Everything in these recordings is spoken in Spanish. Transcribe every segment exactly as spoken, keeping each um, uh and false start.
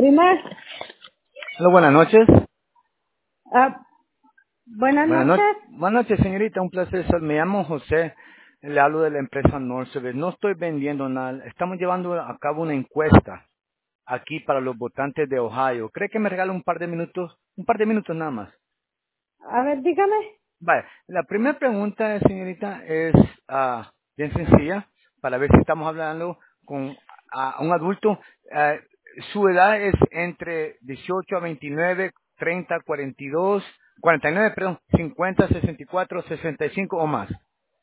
Prima, Hola, buenas noches. ah, buenas Buenas, no- noches. buenas noches, señorita. Un placer. sal- Me llamo José. Le hablo de la empresa North Service. No estoy vendiendo nada. Estamos llevando a cabo una encuesta aquí para los votantes de Ohio. ¿Cree que me regala un par de minutos? Un par de minutos nada más. A ver, dígame. Vale. La primera pregunta, señorita, es ah, bien sencilla para ver si estamos hablando con ah, un adulto. Ah, su edad es entre dieciocho a veintinueve, treinta, cuarenta y dos, cuarenta y nueve, perdón, cincuenta, sesenta y cuatro, sesenta y cinco o más.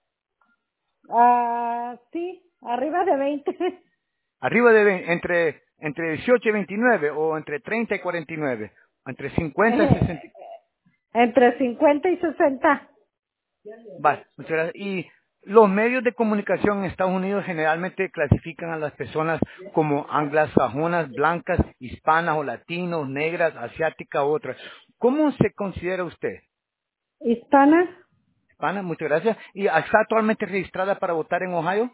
Ah, sí, arriba de veinte. Arriba de ve- entre entre dieciocho y veintinueve o entre treinta y cuarenta y nueve, entre cincuenta y Eh, sesenta. Entre cincuenta y sesenta. Vale, muchas gracias. Y los medios de comunicación en Estados Unidos generalmente clasifican a las personas como anglosajonas, blancas, hispanas o latinos, negras, asiáticas u otras. ¿Cómo se considera usted? Hispana. Hispana, muchas gracias. ¿Y está actualmente registrada para votar en Ohio?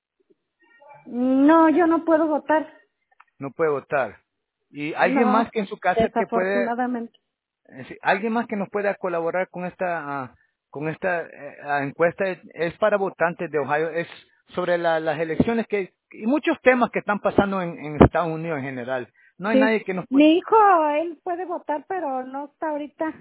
No, yo no puedo votar. No puede votar. ¿Y alguien más No, que en su casa que puede desafortunadamente. Eh, sí, alguien más que nos pueda colaborar con esta ah, con esta eh, ah, encuesta es, es para votantes de Ohio, es sobre la- las elecciones que y muchos temas que están pasando en, en Estados Unidos en general. No hay Sí. nadie que nos pueda. Mi hijo, él puede votar, pero no está ahorita.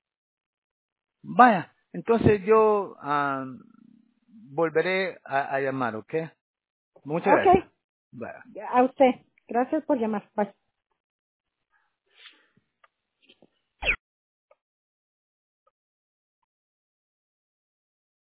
Vaya, entonces yo ah, volveré a, a llamar, ¿ok? Muchas gracias. Ok, Vaya. a usted. Gracias por llamar. Bye.